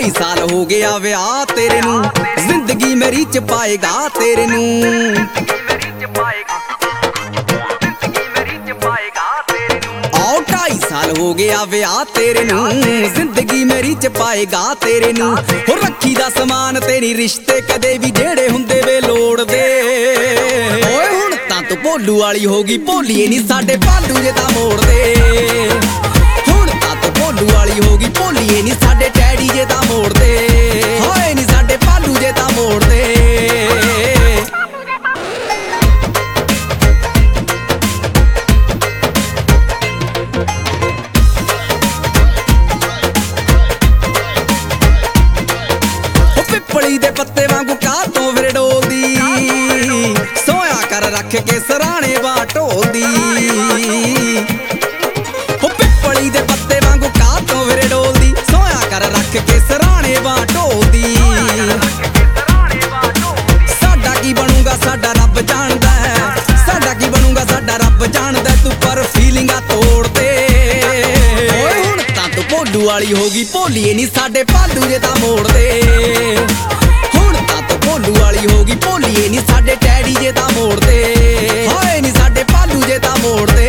2.5 ਸਾਲ ਹੋ ਗਿਆ ਵਿਆਹ ਤੇਰੇ ਨੂੰ, ਜ਼ਿੰਦਗੀ ਮੇਰੀ ਚ ਪਾਏਗਾ ਤੇਰੇ ਨੂੰ। 2.5 ਸਾਲ ਹੋ ਗਿਆ ਵਿਆਹ ਤੇਰੇ ਨੂੰ, ਜ਼ਿੰਦਗੀ ਮੇਰੀ ਚ ਪਾਏਗਾ ਤੇਰੇ ਨੂੰ। ਹੋ ਰੱਖੀ ਦਾ ਸਮਾਨ ਤੇਰੀ ਰਿਸ਼ਤੇ ਕਦੇ ਵੀ ਜਿਹੜੇ ਹੁੰਦੇ ਵੇ ਲੋੜਦੇ। ਓਏ ਹੁਣ ਤਾਂ ਤੂੰ ਭੋਲੂ ਵਾਲੀ ਹੋ ਗਈ, ਭੋਲੀਏ ਨੀ ਸਾਡੇ ਭਾਲੂ ਜੇ ਤਾਂ ਮੋੜਦੇ। ਹੁਣ ਤਾਂ ਤੂੰ ਭੋਲੂ ਵਾਲੀ ਹੋ ਗਈ, ਭੋਲੀਏ ਨੀ ਸਾਡੇ ਡੈਡੀ ਜੇ ਤਾਂ ਮੋੜਦੇ। ਹੋਏ ਨੀ ਸਾਡੇ ਭਾਲੂ ਜੇ ਤਾਂ ਮੋੜਦੇ। ਪਿੱਪਲੀ ਦੇ ਪੱਤੇ ਵਾਂਗੂ ਕਾਹ ਤੋਂ ਫਿਰ ਡੋਲਦੀ, ਸੋਇਆ ਕਰ ਰੱਖ ਕੇ ਸਰਾਣੇ ਬਾ ਢੋਲਦੀ। ਉਹ ਪਿੱਪਲੀ ਦੇ ਪੱਤੇ ਵਾਂਗੂ ਕਾਹ ਤੋਂ ਫਿਰ ਡੋਲਦੀ, ਸੋਇਆ ਕਰ ਰੱਖ ਕੇ ਸਰਾਣੇ ਬਾ ਢੋਲਦੀ। ਸਾਡਾ ਕੀ ਬਣੂਗਾ ਸਾਡਾ ਰੱਬ ਜਾਣਦਾ ਹੈ, ਸਾਡਾ ਕੀ ਬਣੂਗਾ ਸਾਡਾ ਰੱਬ ਜਾਣਦਾ। ਤੂੰ ਪਰ ਫੀਲਿੰਗਾਂ ਤੋੜ ਦੇ। ਓਏ ਹੁਣ ਤਾਂ ਤੂੰ ਭੋਲੂ ਵਾਲੀ ਹੋ ਗਈ, ਭੋਲੀਏ ਨੀ ਸਾਡੇ ਭਾਲੂ ਜੇ ਤਾਂ ਮੋੜਦੇ। ਭੋਲੂ ਵਾਲੀ ਹੋ ਗਈ, ਭੋਲੀਏ ਨੀ ਸਾਡੇ ਡੈਡੀ ਜੇ ਤਾਂ ਮੋੜਦੇ। ਹੋਏ ਨੀ ਸਾਡੇ ਭਾਲੂ ਜੇ ਤਾਂ ਮੋੜਦੇ।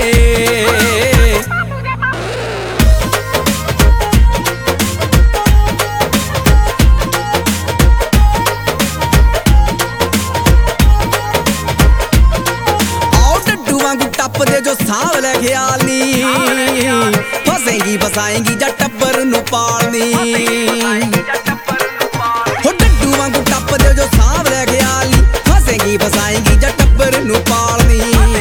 ਆਓ ਡੱਡੂ ਵਾਂਗੂ ਟੱਪਦੇ ਜੋ ਸਾਹ ਲੈ ਖਿਆਲ ਨੀ, ਫਸੇਂਗੀ ਫਸਾਏਂਗੀ ਜਾਂ ਟੱਬਰ ਨੂੰ ਪਾਲਨੀ। ਟੱਪਦੇ ਜੋ ਸਾਂਭ ਲੈ ਖਿਆਲ ਨੀ, ਫਸੇਂਗੀ ਫਸਾਏਂਗੀ ਜਾਂ ਟੱਬਰ ਨੂੰ ਪਾਲਨੀ।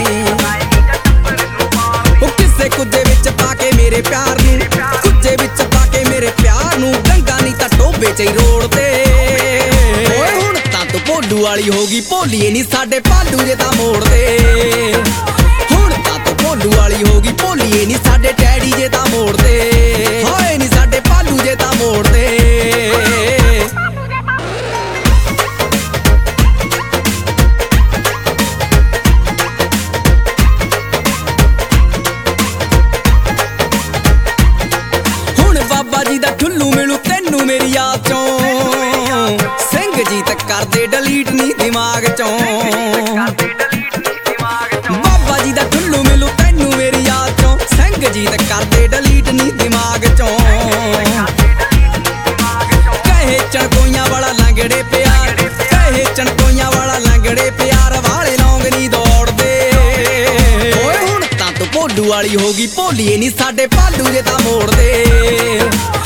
ਉਹ ਕਿਸੇ ਕੁੱਜੇ ਵਿੱਚ ਪਾ ਕੇ ਮੇਰੇ ਪਿਆਰ ਨੂੰ, ਕੁੱਜੇ ਵਿੱਚ ਪਾ ਕੇ ਮੇਰੇ ਪਿਆਰ ਨੂੰ। ਗੰਗਾ ਨਹੀਂ ਤਾਂ ਟੋਬੇ ਚ ਹੀ ਰੋੜਦੇ। ਓਏ ਹੁਣ ਤਾਂ ਤੂੰ ਭੋਲੂ ਵਾਲੀ ਹੋ ਗਈ, ਭੋਲੀਏ ਨੀ ਸਾਡੇ ਭਾਲੂ ਜੇ ਤਾਂ ਮੋੜਦੇ। ਹੁਣ ਤਾਂ ਤੂੰ ਭੋਲੂ ਵਾਲੀ ਹੋ ਗਈ, ਭੋਲੀਏ ਨੀ ਸਾਡੇ ਡੈਡੀ ਜੇ ਤਾਂ ਮੋੜਦੇ। ਹੋਏ ਨੀ ਸਾਡੇ ਭਾਲੂ ਜੇ ਤਾਂ ਮੋੜਦੇ। ਬਾਬਾ ਜੀ ਦਾ ਠੁੱਲੂ ਮਿਲੂ ਤੈਨੂੰ ਮੇਰੀ ਯਾਦ ਚੋਂ, ਸਿੰਘ ਜੀ ਤਾਂ ਕਰਦੇ ਡਿਲੀਟ ਨੀ ਦਿਮਾਗ ਚੋਂ। ਬਾਬਾ ਜੀ ਦਾ ਠੁੱਲੂ ਮਿਲੂ ਤੈਨੂੰ ਮੇਰੀ ਯਾਦ ਚੋਂ, ਸਿੰਘ ਜੀ ਤਾਂ ਕਰਦੇ ਡਿਲੀਟ ਨੀ ਦਿਮਾਗ ਚੋਂ। ਕਹੇ ਚਣਕੋਈਆਂ ਵਾਲਾ ਲੰਗੜੇ ਪਿਆਰ, ਕਹੇ ਚਣਕੋਈਆਂ ਵਾਲਾ ਲੰਗੜੇ ਪਿਆਰ ਵਾਲੇ ਲੌਂਗ ਨੀ ਦੌੜਦੇ। ਓਏ ਹੁਣ ਤਾਂ ਤੂੰ ਭੋਲੂ ਵਾਲੀ ਹੋ ਗਈ, ਭੋਲੀਏ ਨੀ ਸਾਡੇ ਭਾਲੂ ਜੇ ਤਾਂ ਮੋੜਦੇ।